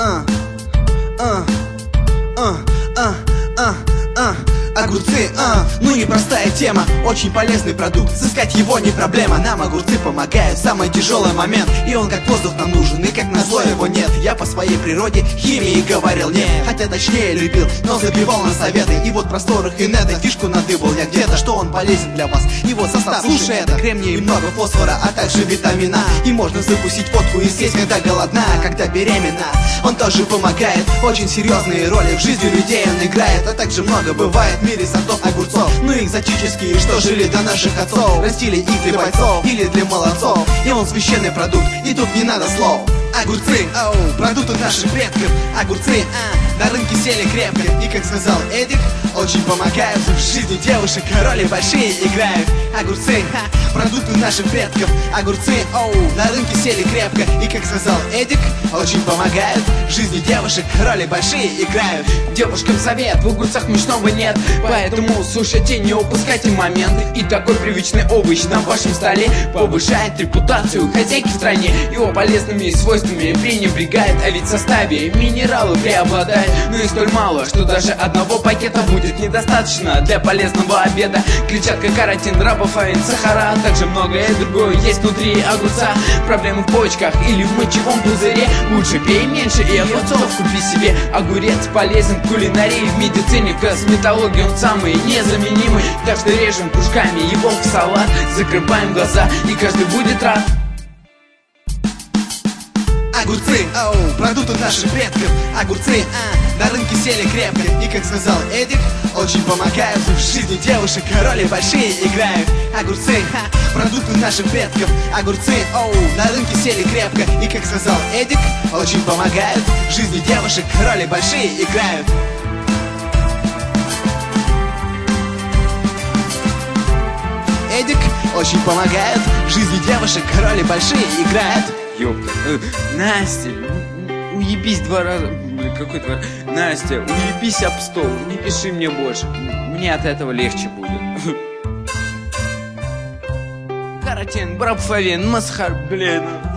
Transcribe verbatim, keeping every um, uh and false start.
а, а, а, а, а, а. Огурцы, а, ну непростая тема, очень полезный продукт, сыскать его не проблема. Нам огурцы помогают в самый тяжелый момент, и он как воздух нам нужен, и как назло его нет. Я по своей природе химии говорил нет, хотя точнее любил, но забивал на советы. И вот в просторах инета фишку надыбал я где-то, что он полезен для вас. И вот состав, слушай это: кремний и много фосфора, а также витамина. И можно закусить водку и съесть, когда голодна, когда беременна. Он тоже помогает, очень серьезные роли в жизни людей он играет. А также много бывает в мире сортов огурцов, ну экзотические, что жили до наших отцов, растили их для бойцов или для молодцов. И он священный продукт, и тут не надо слов. Огурцы, оу, продукт от наших предков. Огурцы, а, на рынке сели крепко. И как сказал Эдик, очень помогают в жизни девушек, роли большие играют. Огурцы, ха, продукт от наших предков. Огурцы, оу, на рынке сели крепко. И как сказал Эдик, очень помогают в жизни девушек, роли большие играют. Девушкам совет: в огурцах мучного нет, поэтому слушайте, не упускайте момент. И такой привычный овощ на вашем столе повышает репутацию хозяйки в стране. Его полезными свойствами пренебрегает, а ведь в составе минералы преобладают. Но и столь мало, что даже одного пакета будет недостаточно для полезного обеда. Клетчатка, каротин, рибофлавин, сахара, а также многое другое есть внутри огурца. Проблемы в почках или в мочевом пузыре? Лучше пей меньше и огурцов купи себе. Огурец полезен в кулинарии, в медицине, в косметологии он самый незаменимый. Так что режем кружками его в салат, закрываем глаза, и каждый будет рад. Огурцы, оу, продукт от наших предков. Огурцы, а, на рынке сели крепко. И как сказал Эдик, очень помогают в жизни девушек, роли большие играют. Огурцы, ха, продукт от наших предков. Огурцы, оу, на рынке сели крепко. И как сказал Эдик, очень помогают в жизни девушек, роли большие играют. Эдик очень помогает в жизни девушек, роли большие играет. Ёпта, э, Настя, уебись два раза. Блин, какой два раза? Настя, уебись об стол, не пиши мне больше. Мне от этого легче будет. Каротин, рибофлавин, масхар, блин.